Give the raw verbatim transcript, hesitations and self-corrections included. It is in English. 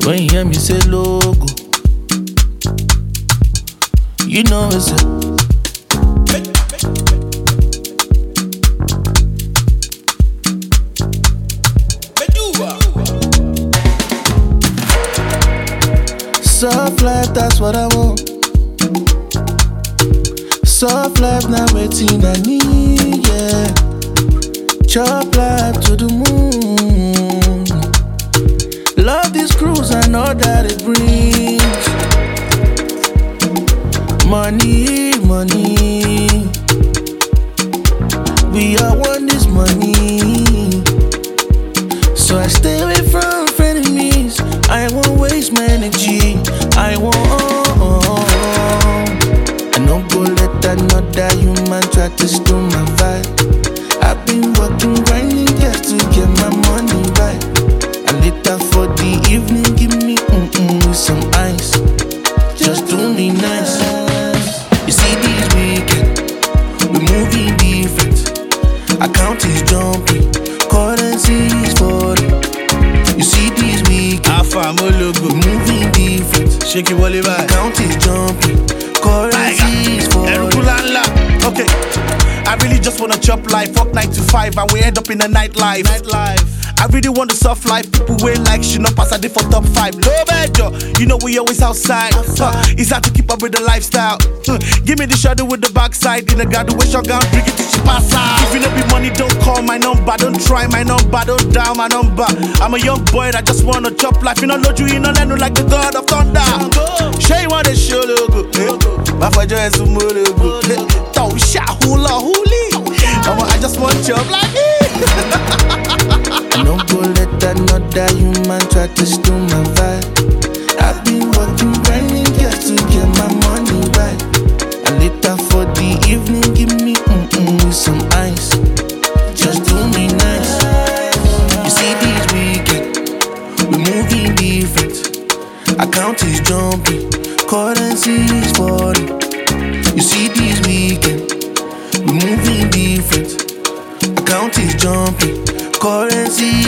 When you hear me say logo, you know it's a soft life, that's what I want. Soft life, now waiting I need, yeah. Chop life to the moon. Love this cruise and all that it brings. Money, money. We all want this money. So I stay away from frenemies. I won't waste my energy. I won't. I no go let another human try to steal my vibe. I've been working, grinding just to get my money right. And later for the evening, give me mm-mm with some ice. Just do me nice. You see this weekend, we're moving different. Account is jumping, currency is falling. You see this weekend, Alpha Mologo, we're moving different. Shake it, Wally back. Account is jumping, currency is falling. Okay, I really just wanna chop life, fuck nine to five, and we end up in the nightlife. Nightlife. I really want the soft life, people way like she not pass a day for top five. Low major, you know we always outside. outside. Uh, it's hard to keep up with the lifestyle. Uh, give me the shadow with the backside in the graduation gown, bring it till she pass out. If you know be money, don't call my number, don't try my number, don't dial my number. I'm a young boy that just wanna chop life. You know, load you in on no like the god of thunder. Shay want the show logo, my father is a logo. Don't shout hula huli. I just want chop like me. No go let another human try to steal my vibe. I've been working, grinding just to get my money right. And later for the evening, give me mm-mm with some ice. Just do me nice. You see this weekend, we're moving different. Account is jumping, currency is falling. You see this weekend, we're moving different. Account is jumping, currency